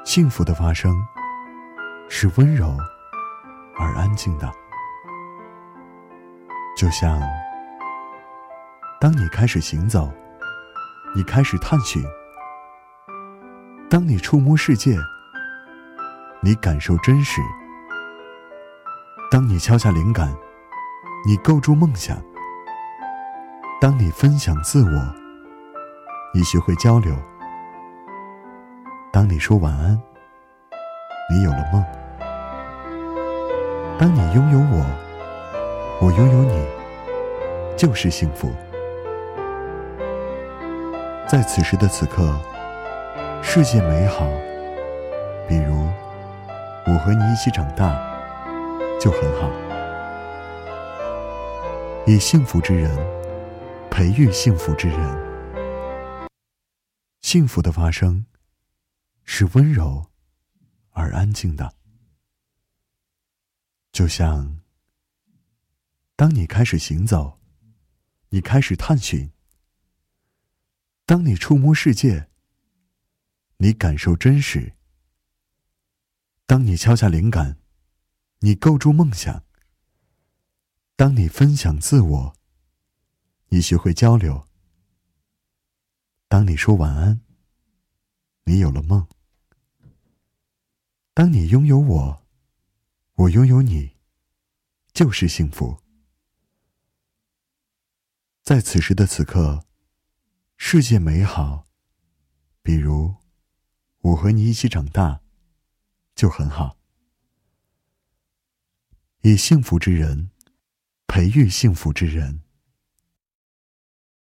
幸福的发生是温柔而安静的，就像当你开始行走，你开始探寻，当你触摸世界，你感受真实，当你敲下灵感，你构筑梦想，当你分享自我，你学会交流，当你说晚安，你有了梦。当你拥有我，我拥有你，就是幸福。在此时的此刻，世界美好，比如我和你一起长大，就很好。以幸福之人培育幸福之人。幸福的发生是温柔而安静的，就像当你开始行走，你开始探寻，当你触摸世界，你感受真实，当你敲下灵感，你构筑梦想，当你分享自我，你学会交流，当你说晚安，你有了梦。当你拥有我，我拥有你，就是幸福。在此时的此刻，世界美好，比如我和你一起长大，就很好。以幸福之人培育幸福之人。